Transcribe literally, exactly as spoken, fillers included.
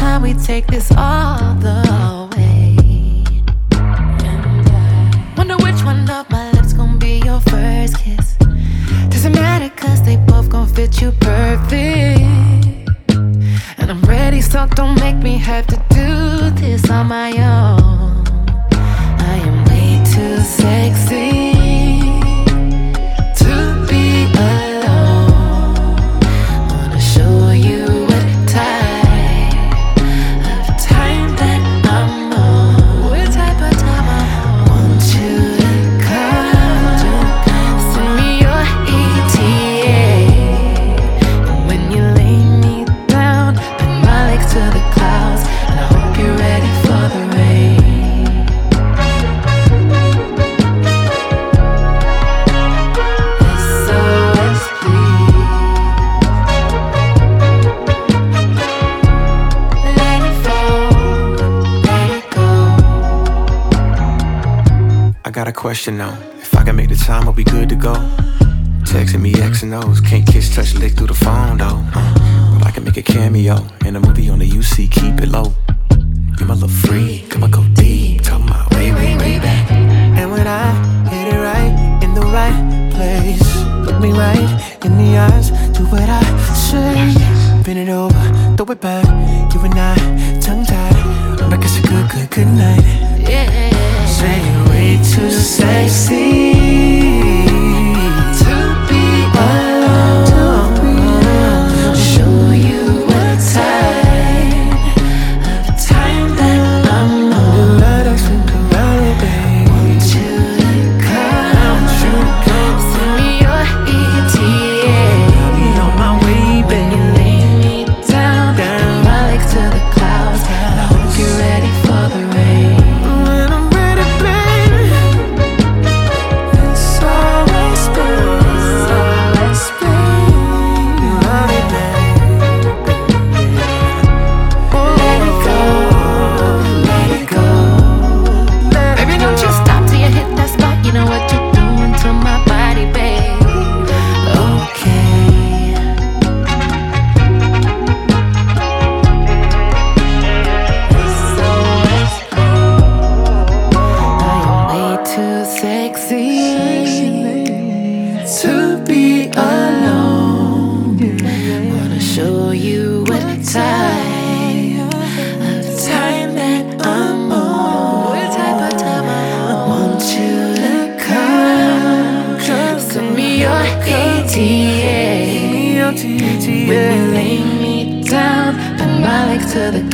time we take this all the way. And I wonder which one of my lips gon' be your first kiss. Doesn't matter cause they both gon' fit you perfect. And I'm ready, so don't make me have to do this on my own. I am way too sexy to be alone. Wanna show you what type of time that I'm on. What type of time I'm on. Want you to come, send me your E T A. And when you lay me down, put my legs to the clouds, and I hope you're ready for the rain. I got a question though. If I can make the time, I'll be good to go. Texting me X and O's, can't kiss, touch, lick through the phone though. Uh, but I can make a cameo in a movie on the U C, keep it low. You're my little freak, I'ma go deep, talking my way, way, way back. And when I hit it right, in the right place, look me right in the eyes, do what I say. Bend it over, throw it back, you and I, tongue-tied, like it's a good, good, good night. Yeah. Say you're way too sexy to be alone. Show you what type of time that I'm on. Let us think about it, babe. Want you to come, send me your E T A. I'll be on my way, babe. You lay me down, down, my legs to the clouds, and I hope you're ready for the rain. When I'm ready, baby, it's always been, it's always been. You love me, babe. Let it go, let it go. Baby, don't you stop till you hit that spot. You know what you're doing to my body, babe. Okay. So I am way too sexy to be alone. Wanna show you what type of time that I'm on. What type of time I'm on. Want you to come, send me your E T A. When you lay me down, put my legs to the